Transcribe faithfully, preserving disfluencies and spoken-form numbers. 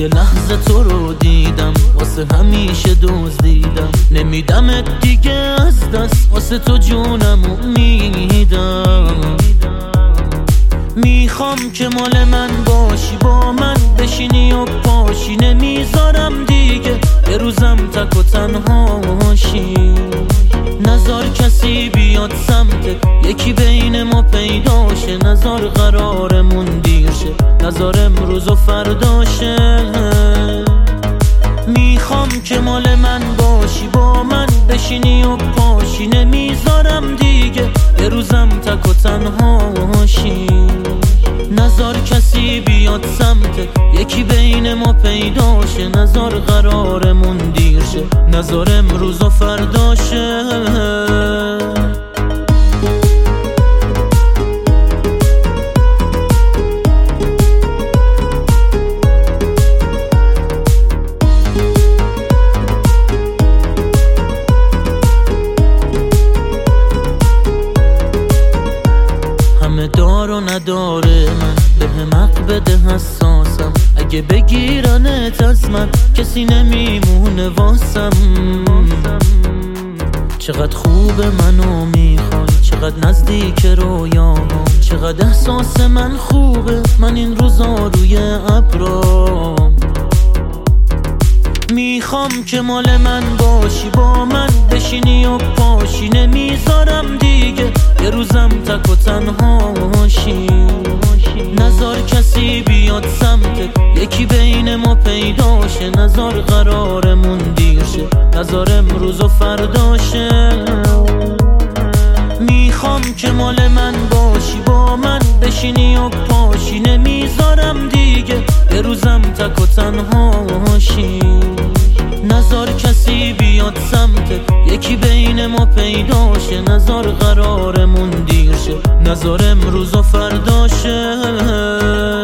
یه لحظه تو رو دیدم، واسه همیشه دزدیدم. نمیدمت دیگه از دست، واسه تو جونمو میدم. میخوام که مال من باشی، با من بشینی و پاشی. نمیذارم دیگه یه روزم تک و تنهاشی. نزار کسی بیاد سمتت، یکی بین ما پیداشه. نزار قرارمون دیر شه، نزار امروز و فرداشه. میخوام که مال من باشی، با من بشینی و پاشی. نمیذارم دیگه یه روزم تک و تنهاشی. نزار کسی بیاد سمتت، یکی بین ما پیداشه. نزار قرارمون دیر شه، نزار امروز و فرداشه. دار و نداره من، به حق بده حساسم. اگه بگیرنت از من کسی نمیمونه واسم. چقدر خوبه منو میخوای، چقدر نزدیک رویاها. چقدر احساس من خوبه، من این روزا روی ابرام. میخوام که مال من باشی، با من بشینی و پاشی. نمیذارم دیگه یه روزم تک و تنهاشی. نزار کسی بیاد سمتت، یکی بین ما پیداشه. نزار قرارمون دیر شه، نزار امروز و فرداشه. میخوام که مال من باشی، با من بشینی و پاشی. نمیذارم دیگه یه روزم تک و تنهاشی. نزار کسی بیاد سمتت، یکی بین ما پیداشه. نزار قرارمون دیر شه، نزار امروز و فرداشه.